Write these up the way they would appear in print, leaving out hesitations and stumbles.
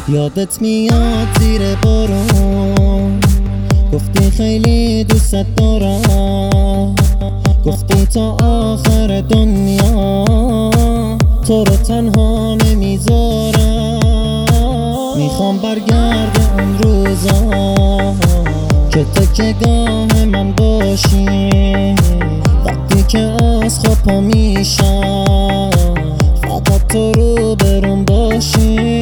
یادت میاد زیر بارون گفتی خیلی دوست دارم، گفتی تا آخر دنیا تو رو تنها نمیذارم. میخوام برگرد اون روزا که تکیه‌گاه من باشی، وقتی که از خواب پا میشم فقط تو رو برام باشی.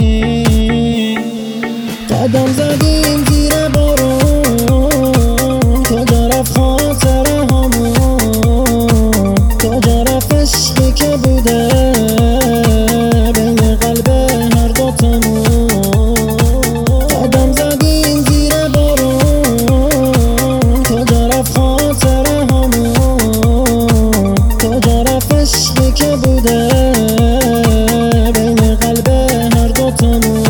قدم زدیم زیر بارون، کجا رفت خاطره هامون، کجا رفت عشقی که بوده بین قلب هر دوتامون. قدم زدیم زیر بارون، کجا رفت خاطره هامون، کجا رفت عشقی که بوده بین قلب هر دوتامون.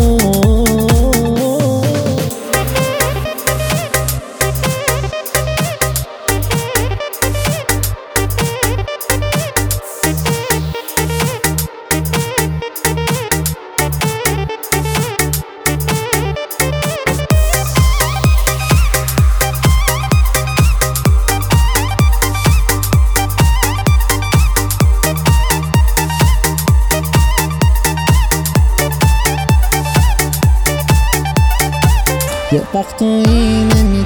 یه وقتایی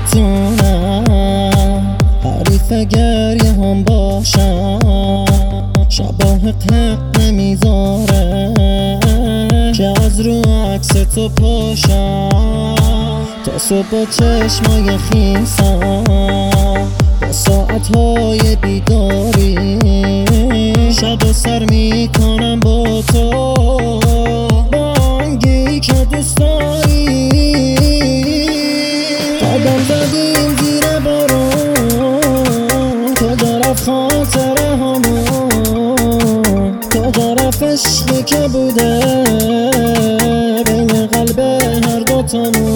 نمیتونم حریف گریه هم باشم، شباه حق نمیذاره که از رو عکس تو پاشم. تا صبح با چشمای خیسم با ساعتهای بیداری شب و سر میکنم با تو، با آنگی که دوست داری. قدم زدیم زیر بارون، کجا رفت خاطره هامون، کجا رفت عشقی که بوده بین قلب هر دوتامون.